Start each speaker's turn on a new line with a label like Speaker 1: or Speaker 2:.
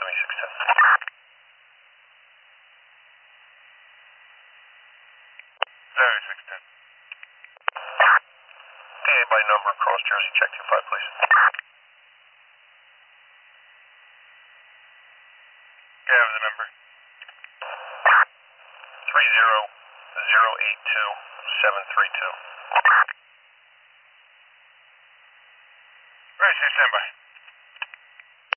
Speaker 1: 7610. Very 610. DA by number, Cross Jersey, check 25, please. Okay, I have the number. 30082 732. Right, stand by.